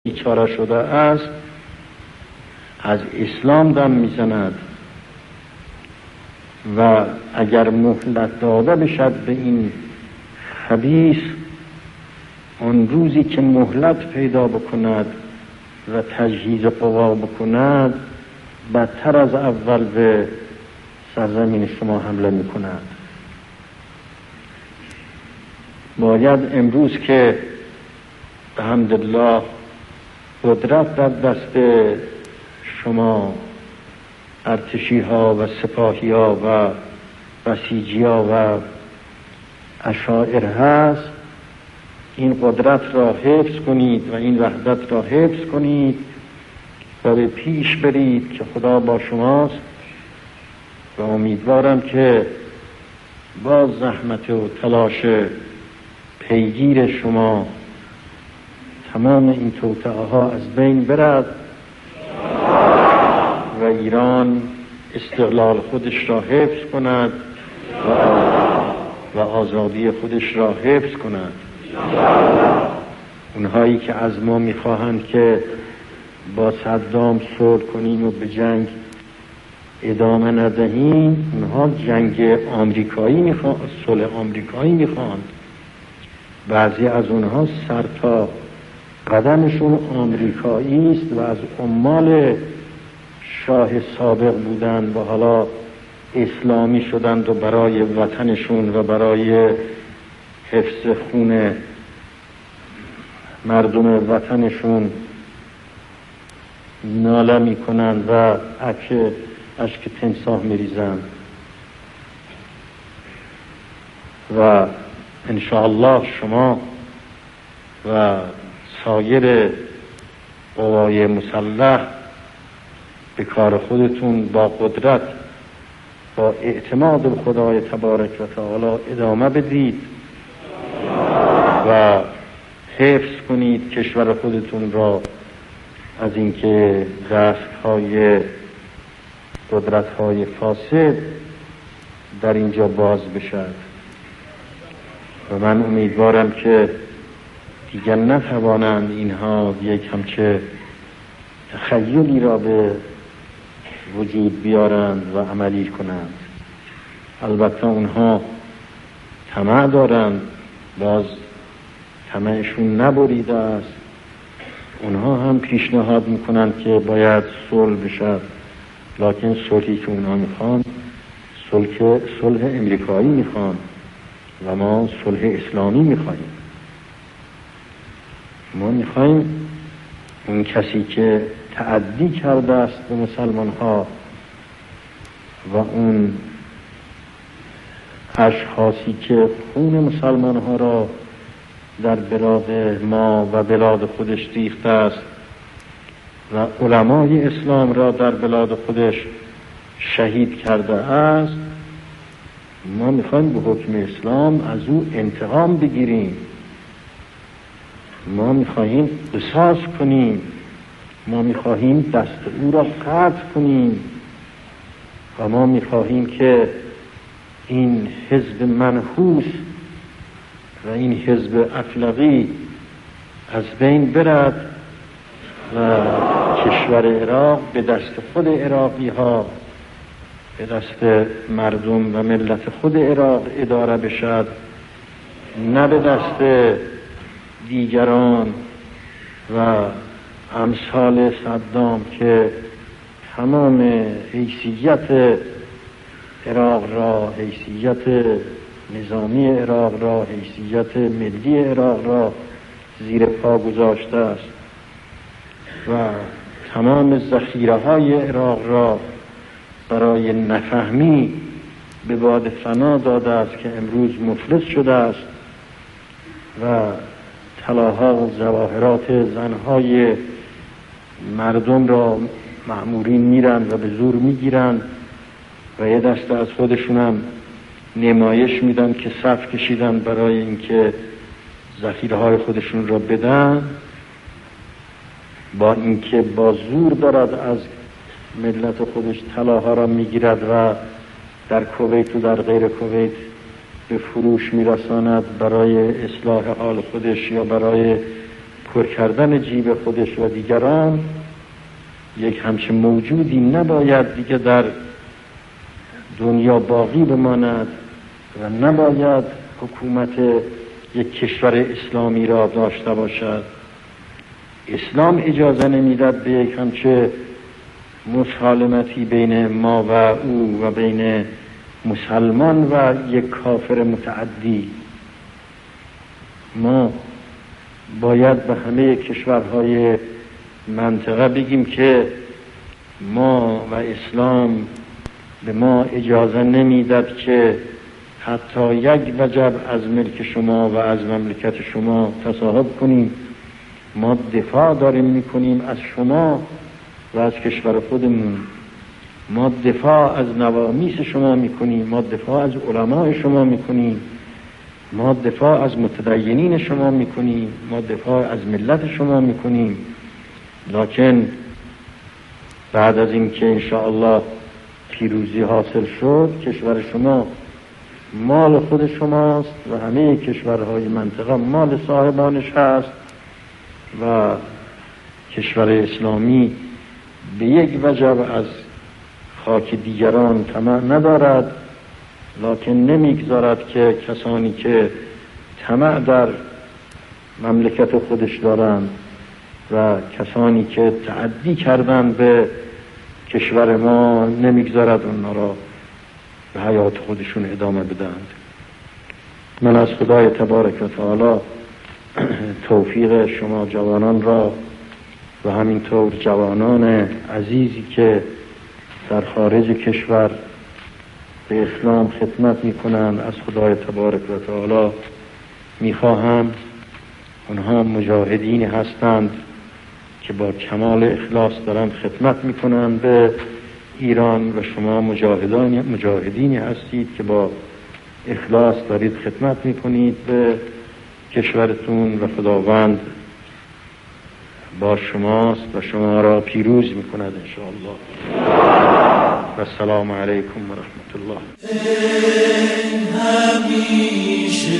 بیچاره شده است از اسلام دم میزند و اگر مهلت داده بشد به این خبیث، آن روزی که مهلت پیدا بکند و تجهیز قوا بکند، بدتر از اول به سرزمین شما حمله میکند. باید امروز که الحمدلله قدرت در دست شما ارتشی ها و سپاهی ها و بسیجی ها و اشاعر هست، این قدرت را حفظ کنید و این وحدت را حفظ کنید و به پیش برید که خدا با شماست و امیدوارم که با زحمت و تلاش پیگیر شما تمام این توطئه ها از بین برد و ایران استقلال خودش را حفظ کند و آزادی خودش را حفظ کند. اونهایی که از ما میخواهند که با صدام صلح کنیم و به جنگ ادامه ندهیم، اونها جنگ آمریکایی میخوان، صلح آمریکایی میخوان. بعضی از اونها سر تا قدمشون آمریکایی است و از عمال شاه سابق بودند و حالا اسلامی شدند و برای وطنشون و برای حفظ خون مردم وطنشون ناله میکنند و اشک تمساح میریزند و انشاءالله شما و سایر قوای مسلح به کار خودتون با قدرت با اعتماد به خدای تبارک و تعالی ادامه بدید و حفظ کنید کشور خودتون را از اینکه دستهای قدرت‌های فاسد در اینجا باز بشد. و من امیدوارم که دیگر نتوانند اینها یک همچه تخیلی را به وجود بیارند و عملی کنند. البته اونها طمع دارند، باز طمعشون نبریده است. اونها هم پیشنهاد میکنند که باید صلح بشد، لکن صلحی که اونها میخوان صلح امریکایی میخوان و ما صلح اسلامی میخواهیم. ما میخواهیم اون کسی که تعدی کرده است به مسلمان ها و اون اشخاصی که خون مسلمان ها را در بلاد ما و بلاد خودش ریخته است و علمای اسلام را در بلاد خودش شهید کرده است، ما میخوایم به حکم اسلام از او انتقام بگیریم. ما میخواهیم قصاص کنیم، ما میخواهیم دست او را قطع کنیم و ما میخواهیم که این حزب منحوس و این حزب افلاقی از بین برد و کشور عراق به دست خود عراقی ها، به دست مردم و ملت خود عراق اداره بشد، نه به دست دیگران و امثال صدام که تمام حیثیت عراق را، حیثیت نظامی عراق را، حیثیت ملی عراق را زیر پا گذاشته است و تمام ذخیره های عراق را برای نفهمی به باد فنا داده است که امروز مفلس شده است و طلاها و جواهرات زنهای مردم را مأمورین میرند و به زور میگیرند و یه دسته از خودشون هم نمایش میدن که صف کشیدن برای اینکه ذخیره های خودشون را بدن، با اینکه با زور دارد از ملت خودش طلاها را میگیرد و در کویت و در غیر کویت به فروش میرساند برای اصلاح حال خودش یا برای پر کردن جیب خودش و دیگران، یک همچین موجودی نباید دیگه در دنیا باقی بماند و نباید حکومت یک کشور اسلامی را داشته باشد. اسلام اجازه نمیداد به یک همچه مسالمتی بین ما و او و بین مسلمان و یک کافر متعدی. ما باید به همه کشورهای منطقه بگیم که ما و اسلام به ما اجازه نمیداد که حتی یک وجب از ملک شما و از مملکت شما تصاحب کنیم. ما دفاع داریم میکنیم از شما و از کشور خودمون. ما دفاع از نوامیس شما میکنیم، ما دفاع از علماء شما میکنیم، ما دفاع از متدینین شما میکنیم، ما دفاع از ملت شما میکنیم. لکن بعد از اینکه انشاءالله پیروزی حاصل شد، کشور شما مال خود شماست و همه کشورهای منطقه مال صاحبانش هست و کشور اسلامی به یک وجب از خاک دیگران طمع ندارد، لکن نمیگذارد که کسانی که طمع در مملکت خودش دارند و کسانی که تعدی کردن به کشور ما نمیگذارد اونها را به حیات خودشون ادامه بدهند. من از خدای تبارک و تعالی توفیق شما جوانان را و همینطور جوانان عزیزی که در خارج کشور به اسلام خدمت میکنند از خدای تبارک و تعالی میخواهم اونها مجاهدینی هستند که با کمال اخلاص دارند خدمت میکنند به ایران و شما مجاهدینی هستید که با اخلاص دارید خدمت میکنید به کشورتون و خداوند با شماست و شما را پیروز میکند انشاءالله. و السلام علیکم و رحمت الله. همیشه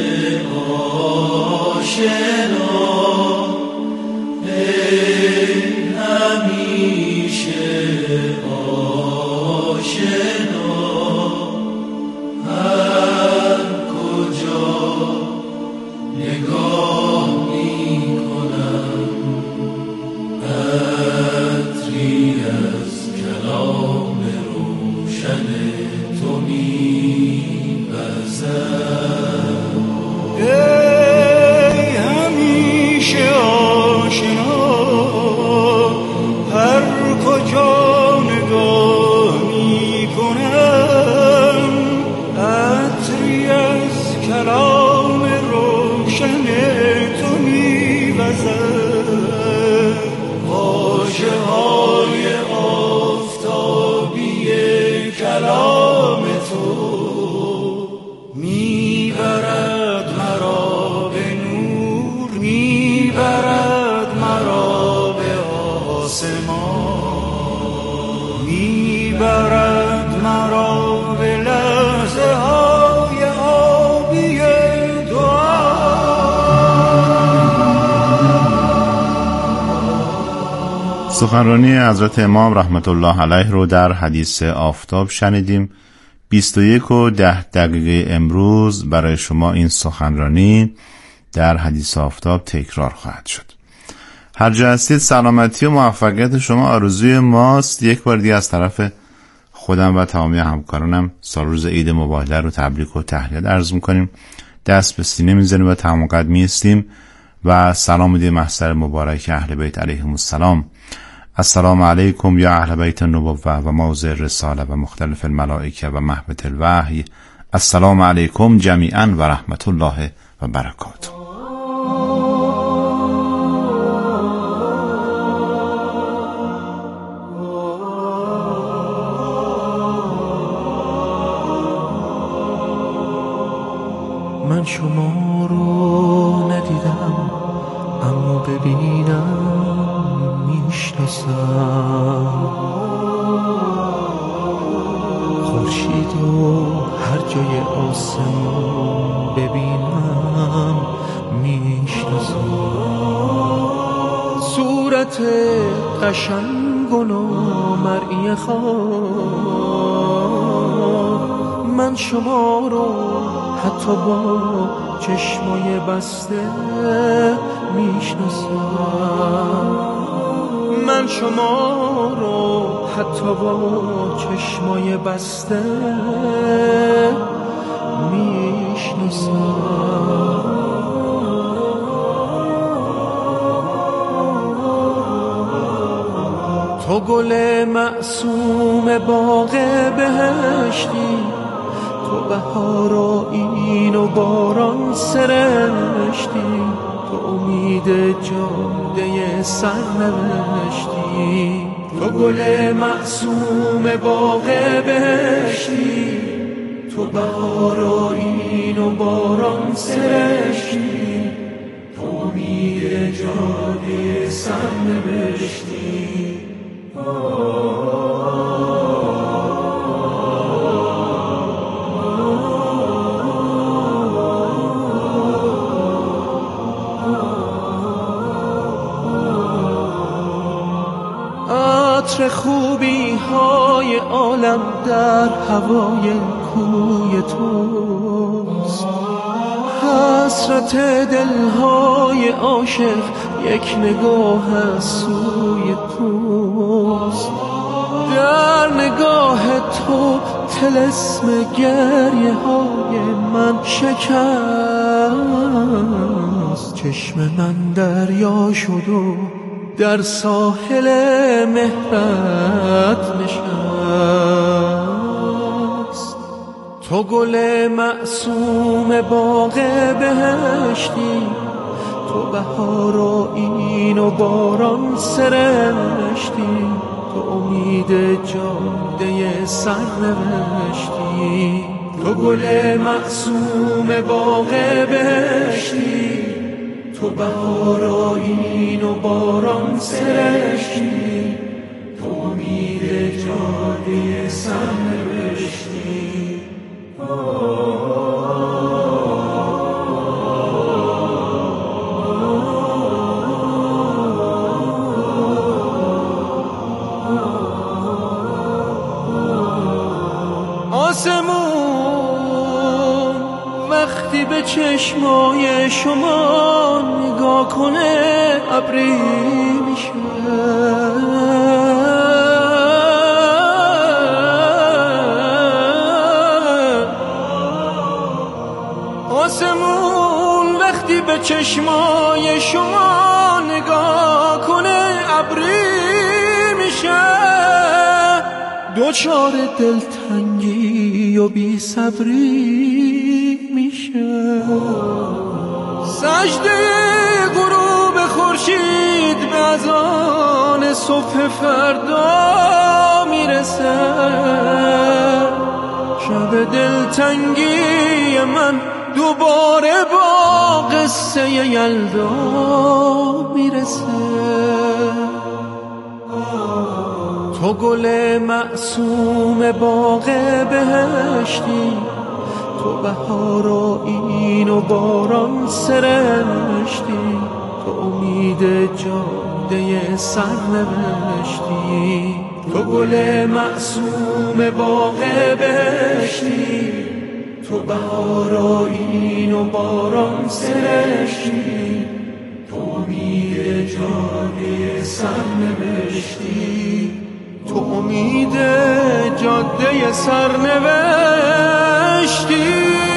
آشنا، همیشه آشنا، هر کجا نگاه میکنم عطری از کلام روشن تو می‌وزد. ای همیشه آشنا، هر کجا نگاه میکنم عطری از کلام روشن تو می‌وزد. واژه‌های آفتابی کلام تو میبرد مرا به نور، میبرد مرا به آسمان، میبرد مرا به لحظه های آبی دعا. سخنرانی حضرت امام رحمت الله علیه رو در حدیث آفتاب شنیدیم. 21:10 امروز برای شما این سخنرانی در حدیث آفتاب تکرار خواهد شد. هر جا هستید سلامتی و موفقیت شما آرزوی ماست. یک بار دیگه از طرف خودم و تمامی همکارانم سال روز عید مبارک رو تبریک و تهنیت عرض میکنیم. دست به سینه میزنیم و تمام قد میستیم و سلام میدیم محضر مبارک اهل بیت علیهم السلام. السلام علیکم یا اهل بیت النبوة و موضع رساله و مختلف الملائکه و محبت الوحی. السلام علیکم جمیعا و رحمت الله و برکاته. من شما رو ندیدم اما ببینم میشناسم. خورشید و هر جای آسمون ببینم میشناسم. صورت قشنگ و نامرئی خواب، من شما رو حتی با چشمای بسته میشناسم، من شما رو حتی با چشمای بسته میشناسم. تو گل معصوم باغ بهشتی، تو بهار و این و باران سرشتی، تو امید جاده سرنوشتی. تو گل معصوم باغ بهشتی، تو بهار و این و باران سرشتی، تو امید جاده سرنوشتی. عطر خوبی های عالم در هوای کوی توست، حسرت دلهای عاشق یک نگاه از سوی توست. در نگاه تو طلسم گریه های من شکست، چشم من دریا شد و در ساحل مهرت نشست. تو گل معصوم باغ بهشتی، تو بهار و این و باران سرشتی، تو امید جاده سرنوشتی. تو گل معصوم باغ بهشتی، تو بهار و این و باران سرشتی، تو امید جاده سرنوشتی. آسمون وقتی به چشمای شما نگاه کنه ابری میشه، آسمون وقتی به چشمای شما نگاه کنه ابری میشه، دوچار دلتنگی و بی صبری میشه. سجده غروب خورشید به اذان صبح فردا میرسه، شب دلتنگی من دوباره با قصه یلدا میرسه. تو گل معصوم باغ بهشتی، تو بهار و این و باران سرشتی، تو امید جاده سرنوشتی. تو گل معصوم باغ بهشتی، تو بهار و این و باران سرشتی، تو امید جاده سرنوشتی. تو امید جاده سرنوشتی.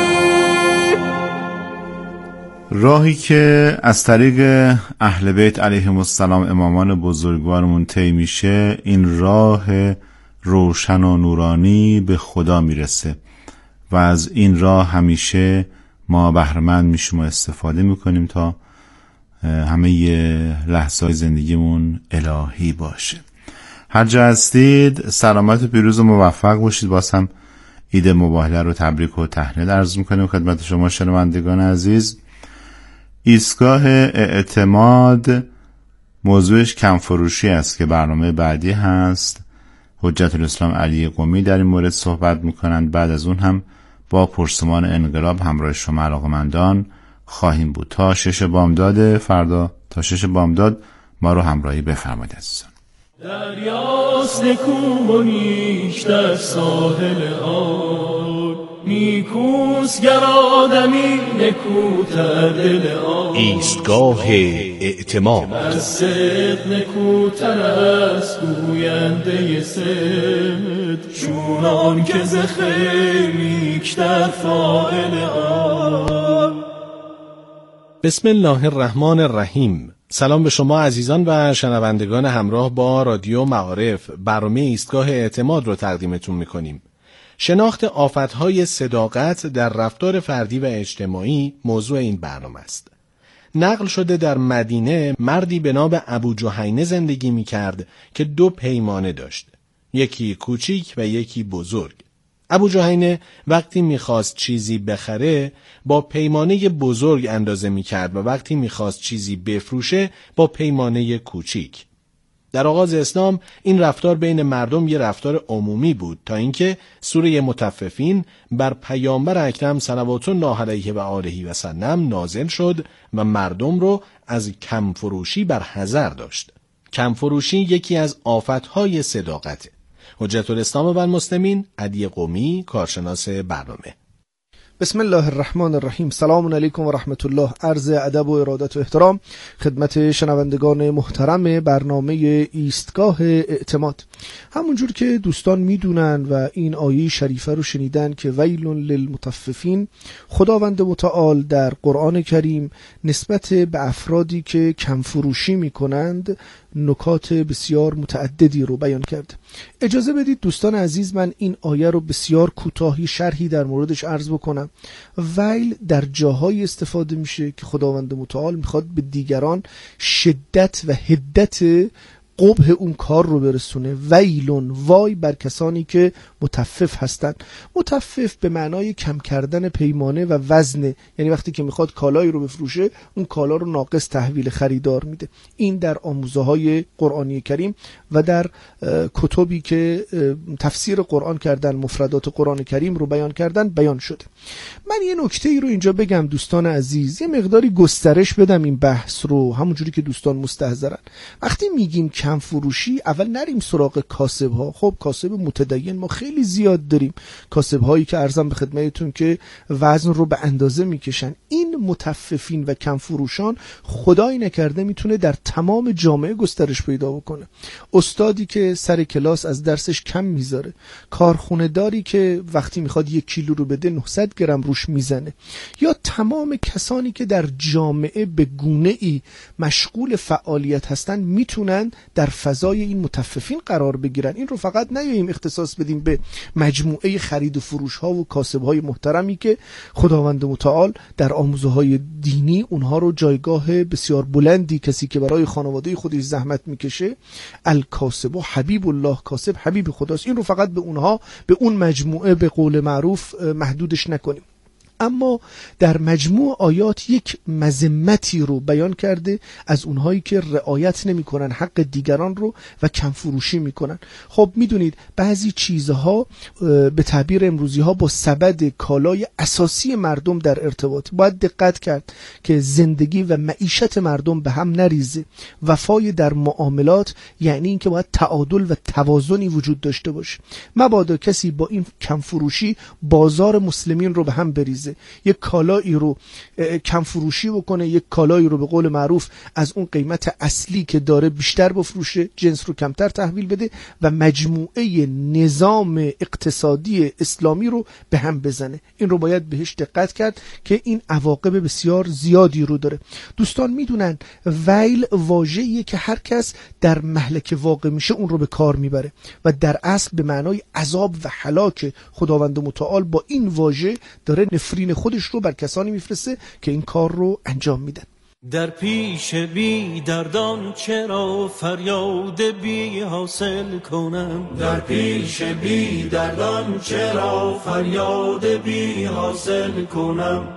راهی که از طریق اهل بیت علیهم السلام امامان بزرگوارمون طی میشه، این راه روشن و نورانی به خدا میرسه و از این راه همیشه ما بهره‌مند میشیم و استفاده میکنیم تا همه لحظه‌های زندگیمون الهی باشه. هر جا هستید سلامت و پیروز و موفق باشید. باز هم عید مباهله رو تبریک و تهنیت عرض میکنیم خدمت شما شنوندگان عزیز. ایستگاه اعتماد موضوعش کمفروشی است که برنامه بعدی هست. حجت الاسلام علی قمی در این مورد صحبت میکنند. بعد از اون هم با پرسمان انقلاب همراه شما علاقمندان خواهیم بود تا 6 بامداد فردا. تا 6 بامداد ما رو همراهی بفرمایید عزیزان. دریاست نکو و نیک در ساحل آن، نیکوست گر آدمی نکوتر دل آن. ایستگاه اعتماد از صدق نکوتر است گوینده صدق، چونان که ز خیر نیک در فاعل آن. بسم الله الرحمن الرحیم. سلام به شما عزیزان و شنوندگان همراه با رادیو معارف. برنامه ایستگاه اعتماد رو تقدیمتون میکنیم. شناخت آفتهای صداقت در رفتار فردی و اجتماعی موضوع این برنامه است. نقل شده در مدینه مردی به نام ابوجهینه زندگی میکرد که 2 پیمانه داشت، یکی کوچیک و یکی بزرگ. ابوجهینه وقتی میخواست چیزی بخره با پیمانه بزرگ اندازه میکرد و وقتی میخواست چیزی بفروشه با پیمانه کوچیک. در آغاز اسلام این رفتار بین مردم یه رفتار عمومی بود تا اینکه سوره مطففین بر پیامبر اکرم صلوات الله علیه و آله و سلم نازل شد و مردم رو از کم فروشی بر حذر داشت. کم فروشی یکی از آفتهای صداقته. حجت الاسلام و المسلمین علی قمی، کارشناس برنامه. بسم الله الرحمن الرحیم. سلام علیکم و رحمت الله. عرض ادب و ارادت و احترام خدمت شنوندگان محترم برنامه ایستگاه اعتماد. همونجور که دوستان میدونن و این آیه شریفه رو شنیدن که ویل للمطففین، خداوند متعال در قرآن کریم نسبت به افرادی که کم فروشی میکنند نکات بسیار متعددی رو بیان کرد. اجازه بدید دوستان عزیز من این آیه رو بسیار کوتاهی شرحی در موردش عرض بکنم. ویل در جاهایی استفاده میشه که خداوند متعال میخواد به دیگران شدت و حدت قبح اون کار رو برسونه. ویلون، وای بر کسانی که مطفف هستند. مطفف به معنای کم کردن پیمانه و وزنه، یعنی وقتی که میخواد کالایی رو بفروشه اون کالا رو ناقص تحویل خریدار میده. این در آموزه های قرآنی کریم و در کتبی که تفسیر قرآن کردن، مفردات قرآن کریم رو بیان کردن بیان شده. من یه نکته ای رو اینجا بگم دوستان عزیز، یه مقداری گسترش بدم این بحث رو، همونجوری که دوستان مستحضرن. وقتی میگیم کم فروشی، اول نریم سراغ کاسب ها. خب کاسب متدین ما خیلی زیاد داریم، کاسب هایی که عرضم به خدمتتون که وزن رو به اندازه میکشن. این مطففین و کم فروشان خدایی نکرده میتونه در تمام جامعه گسترش پیدا بکنه. استادی که سر کلاس از درسش کم میذاره، کارخونه داری که وقتی میخواد 1 کیلو رو بده 900 گرم روش میزنه، یا تمام کسانی که در جامعه به گونه‌ای مشغول فعالیت هستن میتونن در فضای این مطففین قرار بگیرن. این رو فقط نیاییم اختصاص بدیم به مجموعه خرید و فروش ها و کاسب های محترمی که خداوند متعال در آموزه های دینی اونها رو جایگاه بسیار بلندی، کسی که برای خانواده خودش زحمت میکشه، الکاسب و حبیب الله، کاسب حبیب خداست. این رو فقط به اونها، به اون مجموعه به قول معروف محدودش نکنیم. اما در مجموع آیات یک مذمتی رو بیان کرده از اونهایی که رعایت نمی کنن حق دیگران رو و کم فروشی می کنن. خب میدونید بعضی چیزها به تعبیر امروزی ها با سبد کالای اساسی مردم در ارتباط، باید دقت کرد که زندگی و معیشت مردم به هم نریزه. وفای در معاملات یعنی این که باید تعادل و توازنی وجود داشته باشه. مبادا کسی با این کم فروشی بازار مسلمین رو به هم بریزه، یک کالایی رو کم فروشی بکنه، یک کالایی رو به قول معروف از اون قیمت اصلی که داره بیشتر بفروشه، جنس رو کمتر تحویل بده و مجموعه نظام اقتصادی اسلامی رو به هم بزنه. این رو باید بهش دقت کرد که این عواقب بسیار زیادی رو داره. دوستان میدونن ویل واژه‌ایه که هر کس در مهلک واقع میشه اون رو به کار میبره و در اصل به معنای عذاب و هلاک. خداوند متعال با این واژه داره نفرین خودش رو بر کسانی میفرسته که این کار رو انجام میدن. در پیش بی دردان چرا فریاد بی حاصل کنم؟ در پیش بی دردان چرا فریاد بی حاصل کنم؟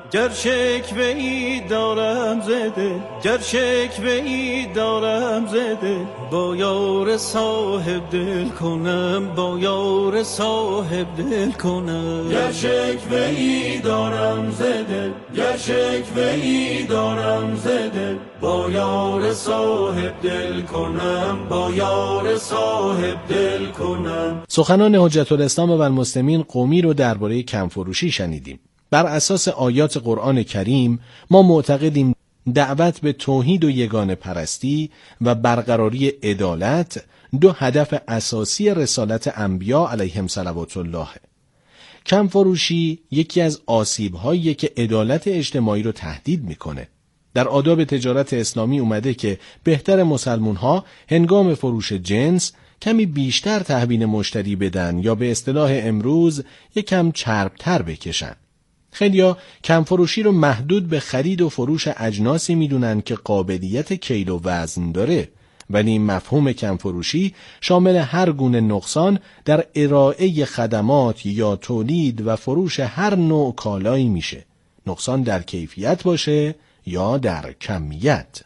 گر شکوه‌ای دارم زده، گر شکوه‌ای دارم زده، با یار صاحب دل کنم، با یار صاحب دل کنم. گر شکوه‌ای دارم زده، گر شکوه‌ای دارم زده، با یار صاحب دل کنم، با یار صاحب دل کنم. سخنان حجت الاسلام و المسلمین قمی رو درباره کمفروشی شنیدیم. بر اساس آیات قرآن کریم ما معتقدیم دعوت به توحید و یگانه پرستی و برقراری عدالت دو هدف اساسی رسالت انبیا علیهم صلوات الله. کمفروشی یکی از آسیب‌هایی که عدالت اجتماعی رو تهدید میکنه. در آداب تجارت اسلامی اومده که بهتر مسلمان‌ها هنگام فروش جنس کمی بیشتر تحویل مشتری بدن یا به اصطلاح امروز یکم چربتر بکشن. خیلیا کمفروشی رو محدود به خرید و فروش اجناسی میدونن که قابلیت کیل و وزن داره، ولی مفهوم کمفروشی شامل هر گونه نقصان در ارائه خدمات یا تولید و فروش هر نوع کالایی میشه، نقصان در کیفیت باشه یا در کمیت.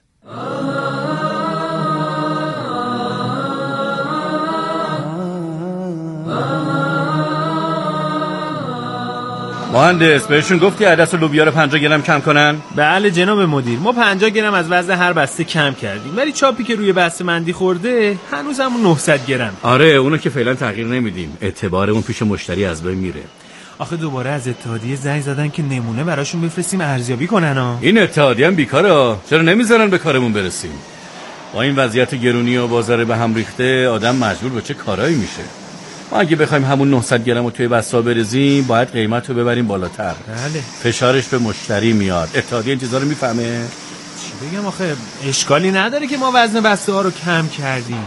مهندس بهشون گفتی عدس و لوبیا رو 50 گرم کم کنن؟ بله جناب مدیر، ما 50 گرم از وزن هر بسته کم کردیم، ولی چاپی که روی بسته مندی خورده هنوز همون 900 گرم. آره اونو که فعلا تغییر نمیدیم، اعتبارمون پیش مشتری از بین میره. آخه دوباره از اتحادیه زنگ زدن که نمونه براشون بفرستیم ارزیابی کنن ها. این اتحادیه هم بیکاره، چرا نمیذارن به کارمون برسیم؟ با این وضعیت گرونی و بازار به هم ریخته آدم مجبور به چه کارایی میشه. ما اگه بخوایم همون 900 گرم رو توی بسته بریزیم باید قیمت رو ببریم بالاتر. بله. فشارش به مشتری میاد. اتحادیه این چیزا رو میفهمه؟ چی بگم آخه اشکالی نداره که ما وزن بسته ها رو کم کردیم.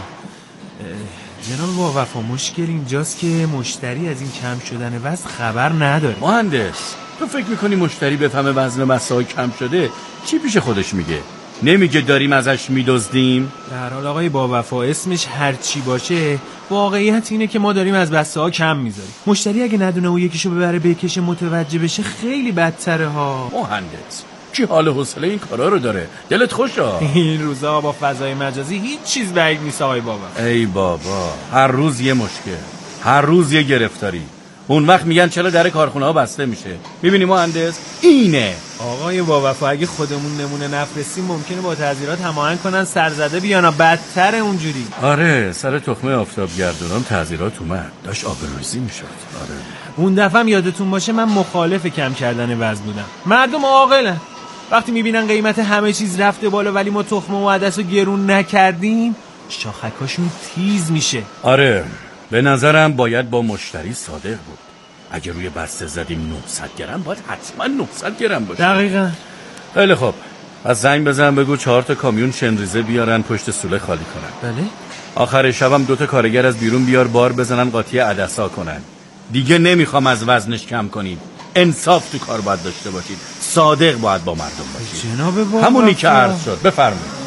جناب با وفا مشکل اینجاست که مشتری از این کم شدن وزن خبر نداره. مهندس تو فکر میکنی مشتری بفهمه وزن بسته ها کم شده چی پیش خودش میگه؟ نمیگه داریم ازش میدزدیم؟ در حال آقای با وفا اسمش هر چی باشه واقعیت اینه که ما داریم از بسته ها کم میذاریم. مشتری اگه ندونه و یکیشو ببره بکشه متوجه بشه خیلی بدتره ها. مهندس کی حال حوصله این کارا رو داره؟ دلت خوشه؟ این روزا با فضای مجازی هیچ چیز بعید نیست آقای بابا. ای بابا هر روز یه مشکل، هر روز یه گرفتاری. اون وقت میگن چرا در کارخونه ها بسته میشه. میبینی مهندس اینه. آقای با وفا اگه خودمون نمونه نفرستیم ممکنه با تعذیرات هماهنگ کنن سرزده بیانا، بدتر اونجوری. آره سر تخمه آفتابگردونام تعذیرات اومد، داشت آبروریزی میشد. آره اون دفعه هم یادتون باشه من مخالف کم کردن وزن بودم. مردم عاقلن، وقتی میبینن قیمت همه چیز رفته بالا ولی ما تخمه و عدس رو گرون نکردیم شاخکاشون تیز میشه. آره به نظرم باید با مشتری صادق بود. اگه روی بسته زدیم 900 گرم باید حتما 900 گرم باشه. دقیقاً. خیلی خوب از زنگ بزن بگو 4 تا کامیون شنریزه بیارن پشت سوله خالی کنن. بله. آخر شبم 2 تا کارگر از بیرون بیار بار بزنن قاطی عدسا کنن. دیگه نمیخوام از وزنش کم کنید. انصاف تو کار باید داشته باشید. صادق باید با مردم باشید. جناب با همونی که عرض شد. بفرمایید.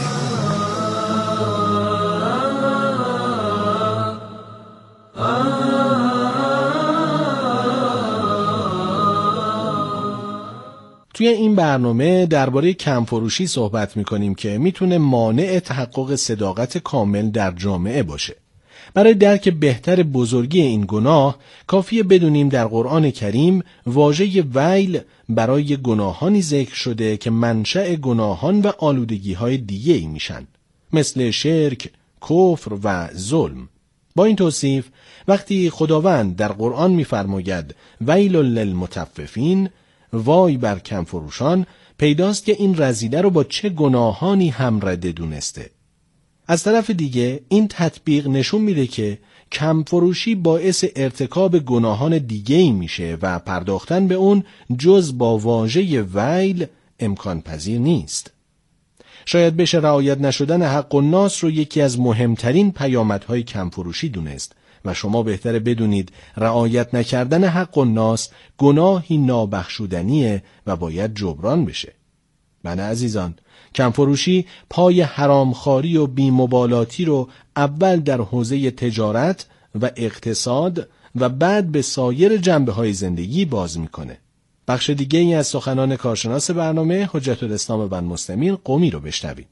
توی این برنامه درباره کمفروشی صحبت می‌کنیم که میتونه مانع تحقق صداقت کامل در جامعه باشه. برای درک بهتر بزرگی این گناه کافیه بدونیم در قرآن کریم واژه ویل برای گناهانی ذکر شده که منشأ گناهان و آلودگی‌های دیگه‌ای میشن، مثل شرک، کفر و ظلم. با این توصیف وقتی خداوند در قرآن می‌فرماید ویل للمطففین، وای بر کمفروشان، پیداست که این رذیله رو با چه گناهانی همرده دونسته. از طرف دیگه این تطبیق نشون میده که کمفروشی باعث ارتکاب گناهان دیگه‌ای میشه و پرداختن به اون جز با واژه ویل امکان پذیر نیست. شاید بشه رعایت نشدن حق الناس رو یکی از مهمترین پیامدهای کمفروشی دونست و شما بهتره بدونید رعایت نکردن حق الناس گناهی نابخشودنیه و باید جبران بشه. بله عزیزان، کمفروشی پای حرامخواری و بی‌مبالاتی رو اول در حوزه تجارت و اقتصاد و بعد به سایر جنبه‌های زندگی باز میکنه. بخش دیگه ای از سخنان کارشناس برنامه حجت الاسلام بن مسلمین قمی رو بشنویم.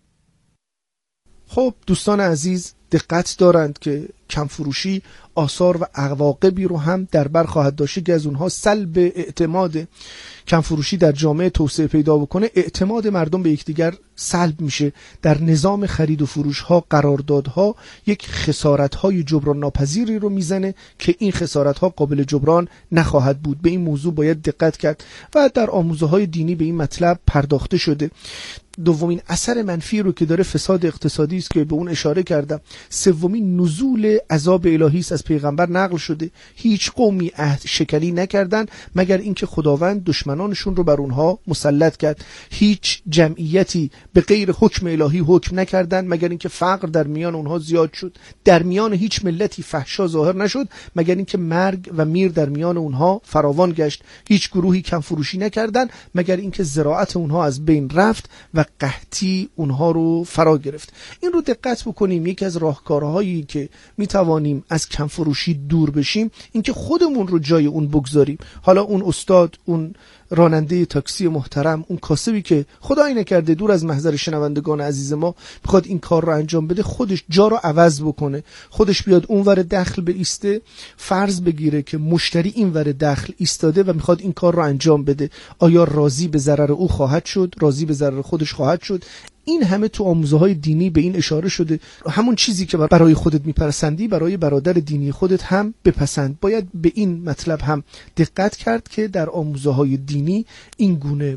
خب دوستان عزیز دقت دارند که کمفروشی آثار و عواقبی رو هم در بر خواهد داشت که از اونها سلب اعتماد. کمفروشی در جامعه توسعه پیدا بکنه، اعتماد مردم به یکدیگر سلب میشه. در نظام خرید و فروش ها، قراردادها یک خسارت های جبران ناپذیری رو میزنه که این خسارت ها قابل جبران نخواهد بود. به این موضوع باید دقت کرد و در آموزه های دینی به این مطلب پرداخته شده. دومین اثر منفی رو که داره فساد اقتصادی است که به اون اشاره کردم. سومین نزول عذاب الهی است، از پیغمبر نقل شده. هیچ قومی عهد شکنی نکردن مگر اینکه خداوند دشمنانشون رو بر اونها مسلط کرد. هیچ جمعیتی به غیر حکم الهی حکم نکردن مگر اینکه فقر در میان اونها زیاد شد. در میان هیچ ملتی فحشا ظاهر نشد مگر اینکه مرگ و میر در میان اونها فراوان گشت. هیچ گروهی کم فروشی نکردن مگر اینکه زراعت اونها از بین رفت و قحطی اونها رو فرا گرفت. این رو دقت بکنیم. یکی از راهکارهایی که میتوانیم از کم فروشی دور بشیم اینکه خودمون رو جای اون بگذاریم. حالا اون استاد، اون راننده تاکسی محترم، اون کاسبی که خدایی نکرده دور از محضر شنوندگان عزیز ما بخواد این کار رو انجام بده، خودش جا رو عوض بکنه، خودش بیاد اونور دخل بایسته، فرض بگیره که مشتری اینور دخل ایستاده و میخواد این کار رو انجام بده. آیا راضی به ضرر او خواهد شد؟ راضی به ضرر خودش خواهد شد؟ این همه تو آموزه های دینی به این اشاره شده. همون چیزی که برای خودت میپسندی برای برادر دینی خودت هم بپسند. باید به این مطلب هم دقت کرد که در آموزه های دینی این گونه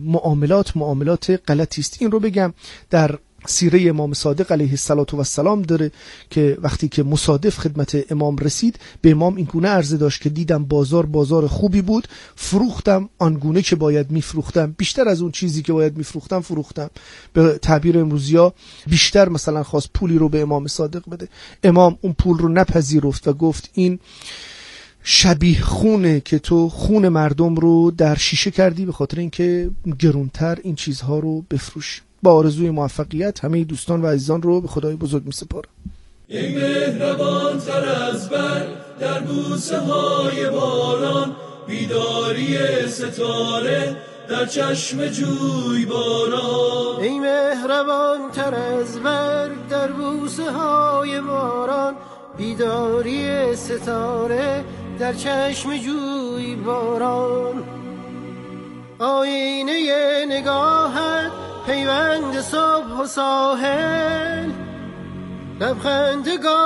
معاملات غلطی است. این رو بگم در سیره امام صادق علیه السلام داره که وقتی که مصادف خدمت امام رسید، به امام این گونه عرضه داشت که دیدم بازار خوبی بود، فروختم آنگونه که باید میفروختم، بیشتر از اون چیزی که باید میفروختم فروختم. به تعبیر امروزیا بیشتر مثلا خواست پولی رو به امام صادق بده. امام اون پول رو نپذیرفت و گفت این شبیه خونه که تو خون مردم رو در شیشه کردی به خاطر اینکه گرونتر این چیزها رو بفروشی. با آرزوی موفقیت همه دوستان و عزیزان رو به خدای بزرگ می سپارم. ای مهربان تر از برگ در بوسه های باران، بیداری ستاره در چشم جوی باران. ای مهربان تر از برگ در بوسه های باران، بیداری ستاره در چشم جوی باران. آینه نگاهت پیوند صبح و ساحل، لبخند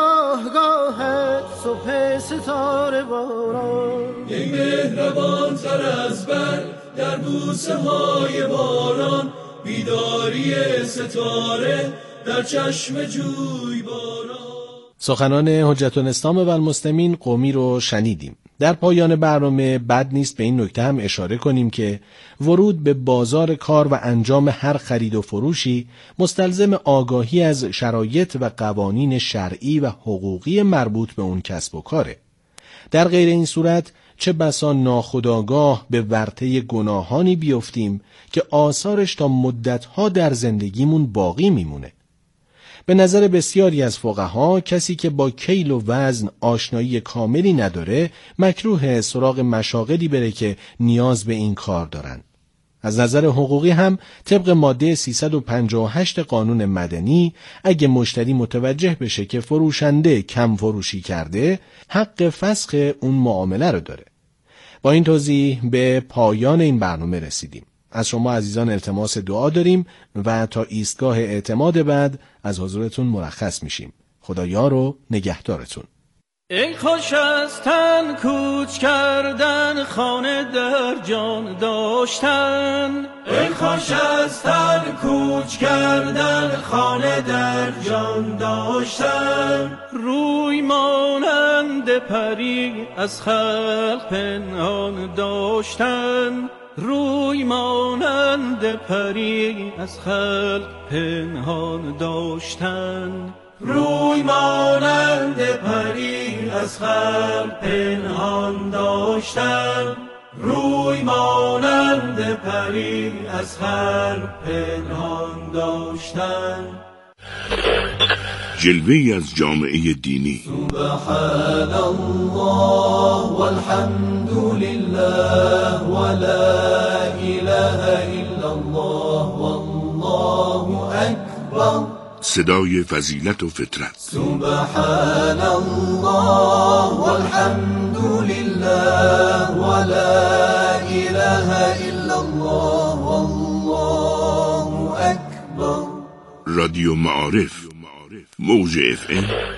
گاهت صبح ستاره باران. ای مهربان تر از برگ در بوسه های باران، بیداری ستاره در چشم جوی باران. سخنان حجت الاسلام بن مسلمین قمی رو شنیدیم. در پایان برنامه بد نیست به این نکته هم اشاره کنیم که ورود به بازار کار و انجام هر خرید و فروشی مستلزم آگاهی از شرایط و قوانین شرعی و حقوقی مربوط به اون کسب و کاره. در غیر این صورت چه بسا ناخودآگاه به ورطه گناهانی بیفتیم که آثارش تا مدتها در زندگیمون باقی میمونه. به نظر بسیاری از فقها کسی که با کیل و وزن آشنایی کاملی نداره مکروه سراغ مشاغلی بره که نیاز به این کار دارن. از نظر حقوقی هم طبق ماده 358 قانون مدنی اگه مشتری متوجه بشه که فروشنده کم فروشی کرده، حق فسخ اون معامله رو داره. با این توضیح به پایان این برنامه رسیدیم. از شما عزیزان التماس دعا داریم و تا ایستگاه اعتماد بعد از حضورتون مرخص میشیم. خدایا رو نگهدارتون. ای خوش از تن کوچ کردن، خانه در جان داشتن. ای خوش از تن کوچ کردن، خانه در جان داشتن. روی مانند پری از خلق پنهان داشتن. روی مانند پری از خلق پنهان داشتن. روی مانند پری از خلق پنهان داشتن. روی مانند پری از خلق پنهان داشتن. جلوه‌ای از جامعه دینی. سبحان الله والحمد لله ولا اله الا الله والله اکبر. صدای فضیلت و فطرت. سبحان الله والحمد لله ولا اله الا الله والله اکبر. رادیو معارف، موج FM